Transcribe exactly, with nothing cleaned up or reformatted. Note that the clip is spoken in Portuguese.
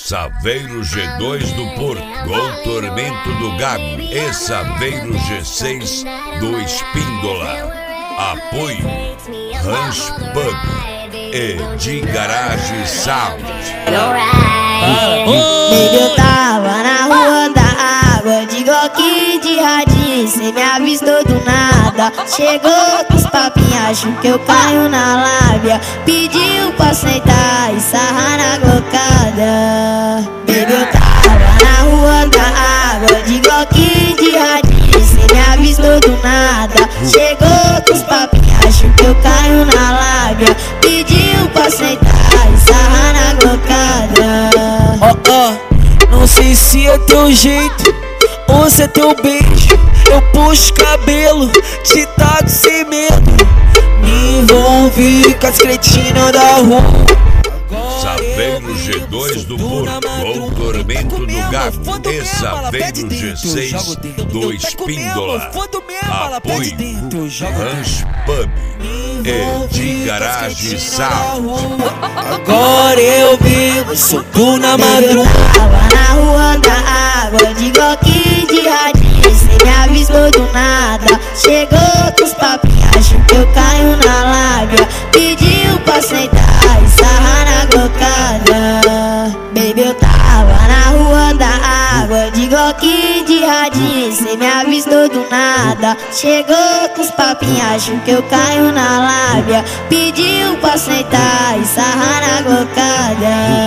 Saveiro G dois do Porto, com Tormento do Gago e Saveiro G seis do Espíndola. Apoio Ranch Pub e de Garage Sound. Baby, eu tava na rua da água, de Glock de radinho, cê me avistou do nada. Chegou com os papinhos, acho que eu caio na lábia. Pediu pra sentar e sarrar na glocada. Baby, eu tava na rua da água, de Glock de radinho, cê me avistou do nada. Chegou com os papinhos, acho que eu caio na lábia. Pediu pra sentar e sarrar na glocada. Oh, oh, não sei se é teu jeito ou se é teu beijo. Eu puxo cabelo, te taco sem medo. Me envolvi com as cretinas da rua. Saveiro G dois do Porto, com Tormento do Gago e Saveiro G seis do Espíndola. Apoio Ranch Pub e de Garage Sound. Agora eu vivo solto na madrugada. Tava na rua da água, de Glock de radinho, cê me avistou do nada. Chegou com os papinhos, acho que eu caio na lábia. Pediu pra sentar e sarrar na glocada. Baby, eu tava na rua da água, de Glock de radinho, cê me avistou do nada. Chegou com os papinhos, acho que eu caio na lábia. Pediu pra sentar e sarrar na glocada.